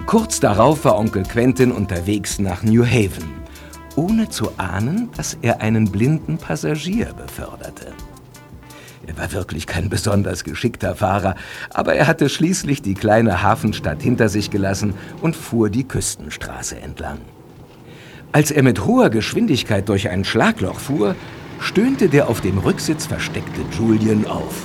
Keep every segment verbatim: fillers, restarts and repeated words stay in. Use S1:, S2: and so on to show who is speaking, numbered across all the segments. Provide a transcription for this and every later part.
S1: Kurz darauf war Onkel Quentin unterwegs nach New Haven, ohne zu ahnen, dass er einen blinden Passagier beförderte. Er war wirklich kein besonders geschickter Fahrer, aber er hatte schließlich die kleine Hafenstadt hinter sich gelassen und fuhr die Küstenstraße entlang. Als er mit hoher Geschwindigkeit durch ein Schlagloch fuhr, stöhnte der auf dem Rücksitz versteckte Julian auf.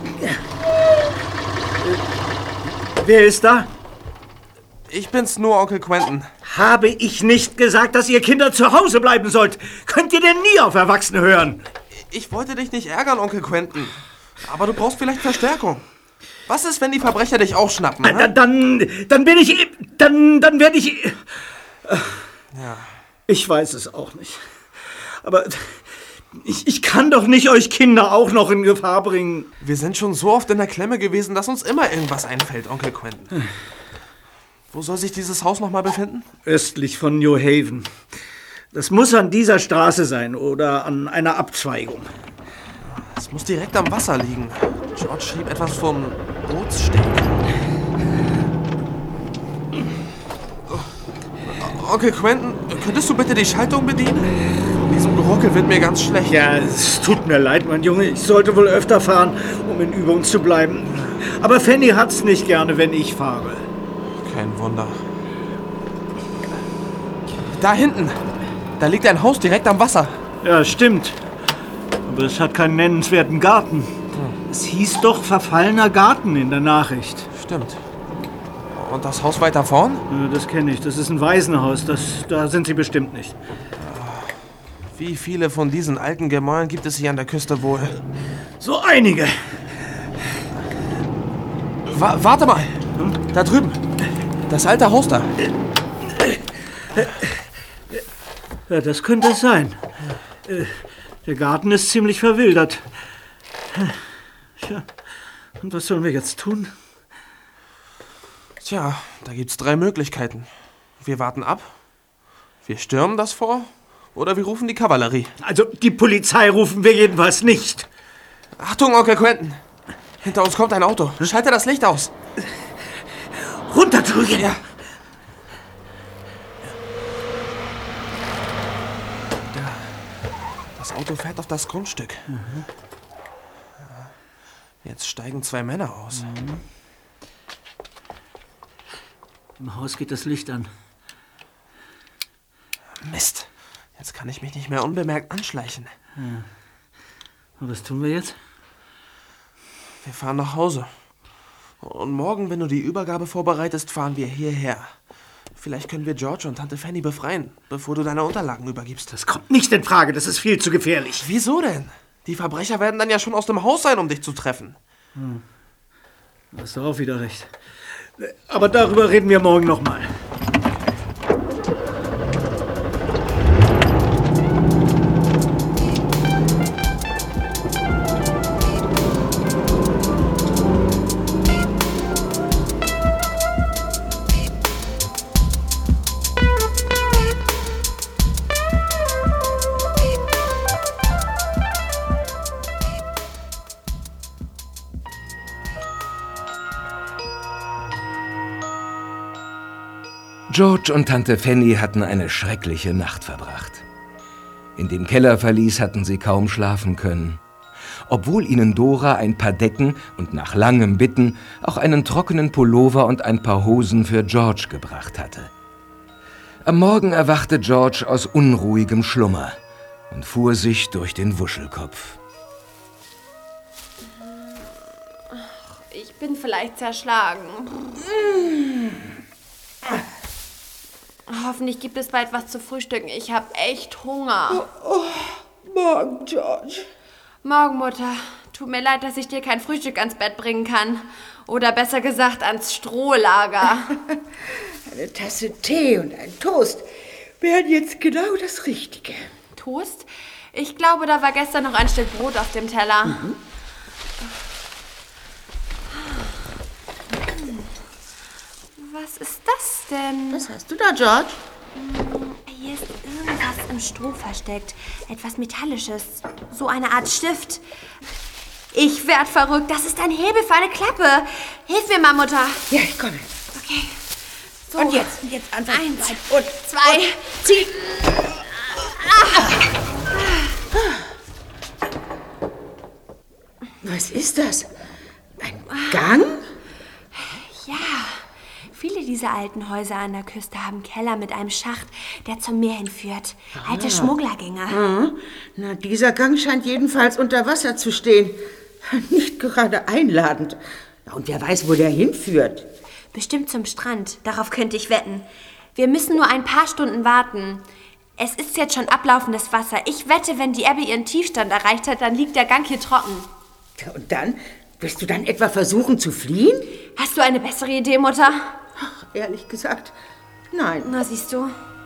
S2: Wer ist da?
S3: Ich bin's nur, Onkel Quentin.
S2: Habe ich nicht gesagt, dass ihr Kinder zu Hause bleiben sollt? Könnt ihr denn nie auf Erwachsene hören?
S3: Ich wollte dich nicht ärgern, Onkel Quentin. Aber du brauchst vielleicht Verstärkung. Was ist, wenn die Verbrecher dich auch schnappen?
S2: Dann, dann, dann, dann bin ich... Dann, dann werde ich...
S3: Ja.
S2: Ich weiß es auch nicht. Aber ich, ich kann doch nicht euch Kinder auch noch in Gefahr bringen.
S3: Wir sind schon so oft in der Klemme gewesen, dass uns immer irgendwas einfällt, Onkel Quentin. Wo soll sich dieses Haus nochmal befinden?
S2: Östlich von New Haven. Das muss an dieser Straße sein oder an einer Abzweigung.
S3: Es muss direkt am Wasser liegen. George schrieb etwas vom Bootssteg. Onkel Quentin, könntest du bitte die Schaltung bedienen? In diesem Geruckel wird mir ganz schlecht.
S2: Ja, es tut mir leid, mein Junge. Ich sollte wohl öfter fahren, um in Übung zu bleiben. Aber Fanny hat's nicht gerne, wenn ich fahre.
S3: Kein Wunder. Da hinten. Da liegt ein Haus direkt am Wasser.
S2: Ja, stimmt. Aber es hat keinen nennenswerten Garten. Hm. Es hieß doch verfallener Garten in der Nachricht.
S3: Stimmt. Und das Haus weiter vorn?
S2: Ja, das kenne ich. Das ist ein Waisenhaus. Das, da sind sie bestimmt nicht.
S3: Wie viele von diesen alten Gemäuern gibt es hier an der Küste wohl?
S2: So einige.
S3: Wa- warte mal. Hm? Da drüben. Das alte Haus da.
S2: Ja, das könnte es sein. Der Garten ist ziemlich verwildert. Tja, und was sollen wir jetzt tun?
S3: Tja, da gibt's drei Möglichkeiten. Wir warten ab, wir stürmen das Fort oder wir rufen die Kavallerie.
S2: Also die Polizei rufen wir jedenfalls nicht.
S3: Achtung, Onkel Quentin. Hinter uns kommt ein Auto. Schalte das Licht aus.
S2: Runter, Julian.
S3: Ja. Das Auto fährt auf das Grundstück. Mhm. Jetzt steigen zwei Männer aus.
S2: Mhm. Im Haus geht das Licht an.
S3: Mist. Jetzt kann ich mich nicht mehr unbemerkt anschleichen.
S2: Ja. Und was tun wir jetzt?
S3: Wir fahren nach Hause. Und morgen, wenn du die Übergabe vorbereitest, fahren wir hierher. Vielleicht können wir George und Tante Fanny befreien, bevor du deine Unterlagen übergibst.
S2: Das kommt nicht in Frage, das ist viel zu gefährlich.
S3: Wieso denn? Die Verbrecher werden dann ja schon aus dem Haus sein, um dich zu treffen.
S2: Hm. Du hast doch auch wieder recht. Aber darüber reden wir morgen nochmal.
S1: George und Tante Fanny hatten eine schreckliche Nacht verbracht. In dem Kellerverlies hatten sie kaum schlafen können. Obwohl ihnen Dora ein paar Decken und nach langem Bitten auch einen trockenen Pullover und ein paar Hosen für George gebracht hatte. Am Morgen erwachte George aus unruhigem Schlummer und fuhr sich durch den Wuschelkopf.
S4: Ich bin vielleicht zerschlagen. Hoffentlich gibt es bald was zu frühstücken. Ich habe echt Hunger.
S5: Oh, oh, morgen, George.
S4: Morgen, Mutter. Tut mir leid, dass ich dir kein Frühstück ans Bett bringen kann. Oder besser gesagt, ans Strohlager.
S5: Eine Tasse Tee und ein Toast wären jetzt genau das Richtige.
S4: Toast? Ich glaube, da war gestern noch ein Stück Brot auf dem Teller. Mhm. Was ist das denn?
S5: Was hast du da, George?
S4: Hier ist irgendwas im Stroh versteckt. Etwas Metallisches. So eine Art Stift. Ich werd verrückt. Das ist ein Hebel für eine Klappe. Hilf mir mal, Mutter.
S5: Ja, ich komme.
S4: Okay. So.
S5: Und jetzt, jetzt einfach.
S4: Eins,
S5: und
S4: zwei,
S5: zieh. Was ist das? Ein Gang?
S4: Ja, viele dieser alten Häuser an der Küste haben Keller mit einem Schacht, der zum Meer hinführt. Alte Schmugglergänge.
S5: Mhm. Na, dieser Gang scheint jedenfalls unter Wasser zu stehen. Nicht gerade einladend. Und wer weiß, wo der hinführt.
S4: Bestimmt zum Strand, darauf könnte ich wetten. Wir müssen nur ein paar Stunden warten. Es ist jetzt schon ablaufendes Wasser. Ich wette, wenn die Ebbe ihren Tiefstand erreicht hat, dann liegt der Gang hier trocken.
S5: Und dann? Wirst du dann etwa versuchen zu fliehen?
S4: Hast du eine bessere Idee, Mutter?
S5: Ach, ehrlich gesagt, nein.
S4: Na, siehst du.